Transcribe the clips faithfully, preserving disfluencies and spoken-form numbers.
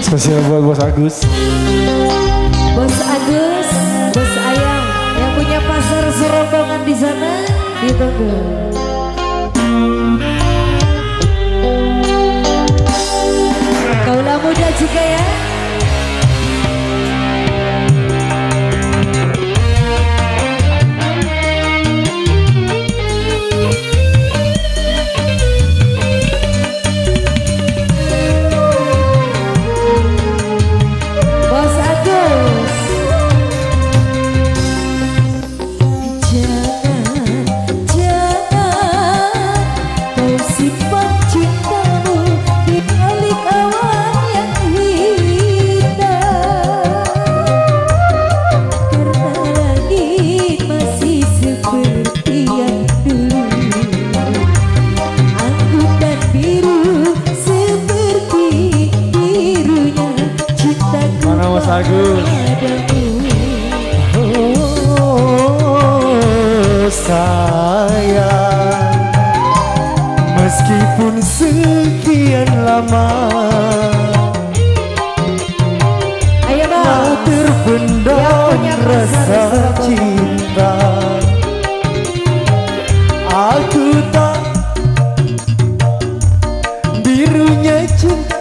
Spesial buat Bos Agus. Bos Agus, Bos Ayang yang punya pasar serombongan di sana ditunggu. Kaulah muda juga ya. Agus. Oh sayang, meskipun sekian lama kau terpendam rasa cinta, aku tak birunya cinta.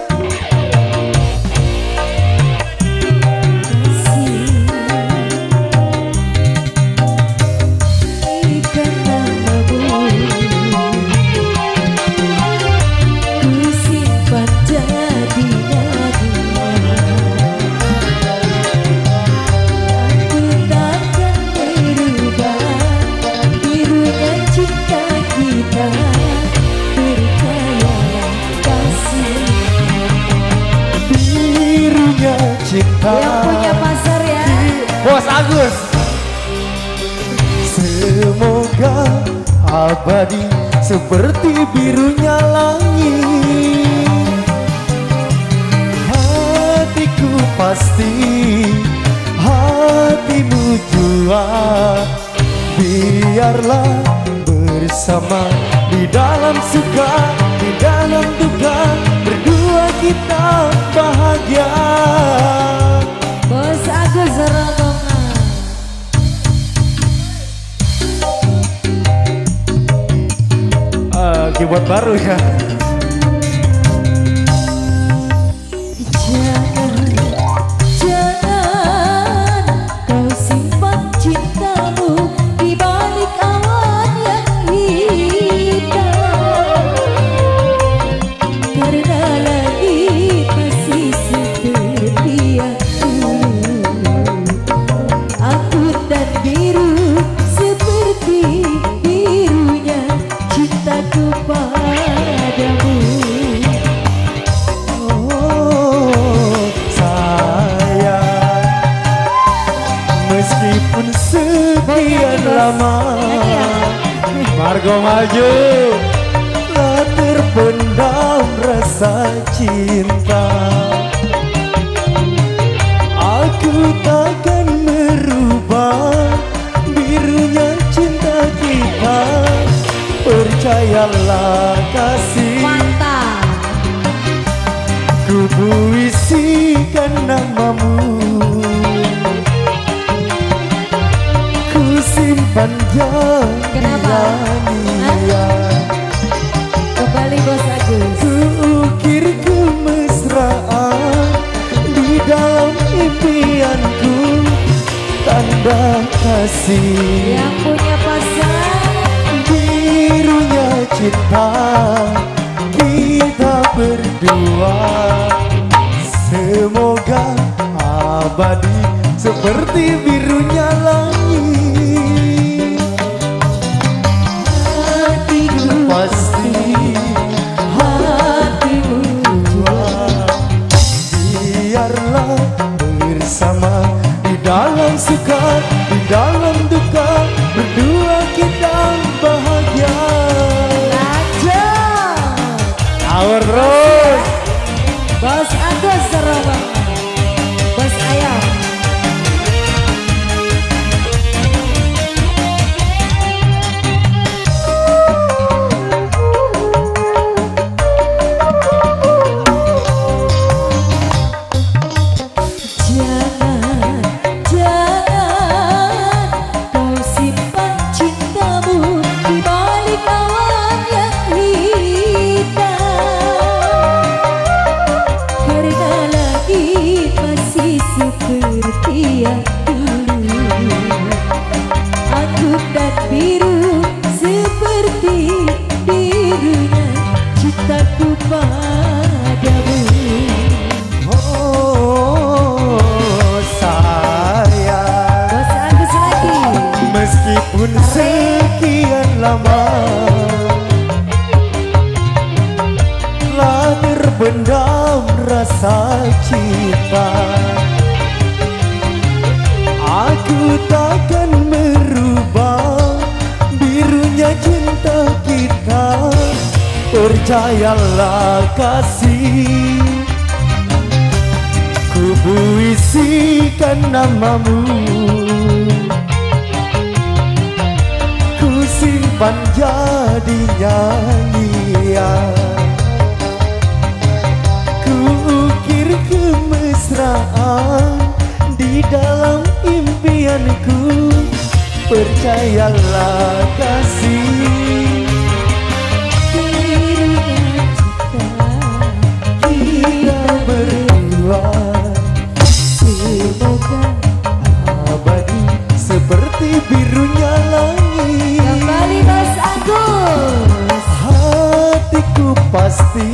Cinta yang punya pasar ya Bos Agus. Semoga abadi seperti birunya langit. Hatiku pasti hatimu jua. Biarlah bersama di dalam suka, di dalam duka, berdua kita bahagia. Bos Agus serombongan. Uh, keyboard baru ya. Meskipun sekian lama Margo maju telah terpendam rasa cinta, aku takkan merubah birunya cinta kita. Percayalah kasih, mantap. Ku puisikan namamu, simpan jangan. Kembali Bos Agus. Ukir kemesraan di dalam impianku, tanda kasih yang punya pasar birunya cinta kita berdua. Semoga abadi seperti birunya langit. Pasti hatimu jua. Biarlah bersama di dalam suka, di dalam duka, berdua kita bahagia. Lanjut Power terus Bos Agus serombongan. Bos Ayang. cintaku padamu. Oh sayang, Bos Agus lagi. meskipun sekian lama telah terbendam rasa cinta, aku takkan merubah birunya cinta kita. Percayalah kasih, ku puisikan namamu, ku simpan jadi nyanyian, ku ukir kemesraan di dalam impianku. Percayalah kasih, Birunya cinta kita berdua semoga abadi seperti birunya langit. kembali Bos Agus. Hatiku pasti,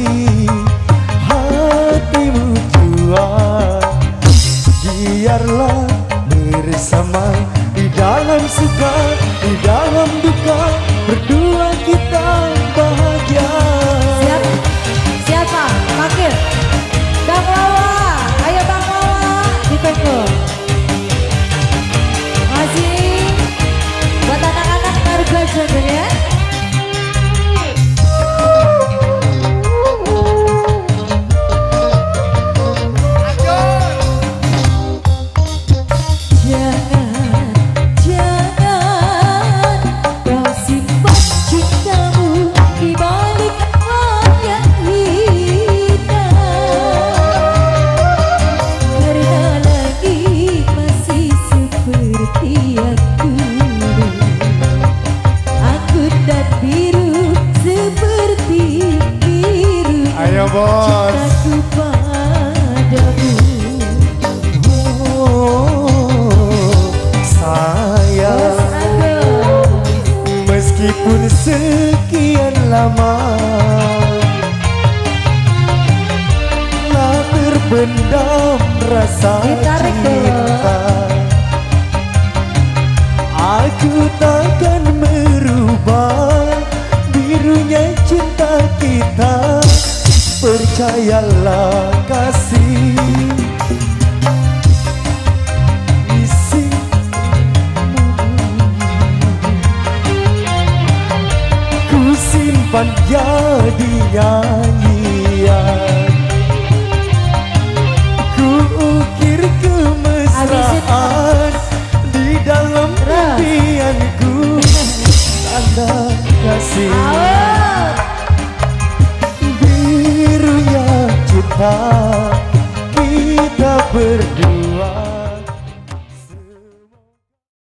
hatimu jua. Biarlah bersama di dalam suka, di dalam duka, berdua kita bahagia. Siap, siapa? Panggil Bang Lawa, ayo Bang Lawa, ditunggu. Masih buat anak-anak Marga Jogja ya. Jangan, jangan kau simpan cintamu di balik wajah hitam, karena langit masih seperti aku, aku dan biru seperti biru Ayo, Bos. cintaku padamu. Oh sayang, Bos Agus. meskipun sekian lama telah terbendam rasa Ditarik cinta, aku takkan merubah birunya cinta kita. Percayalah kasih, isi ku simpan jadi nyanyian, ku ukir kemesraan di dalam impian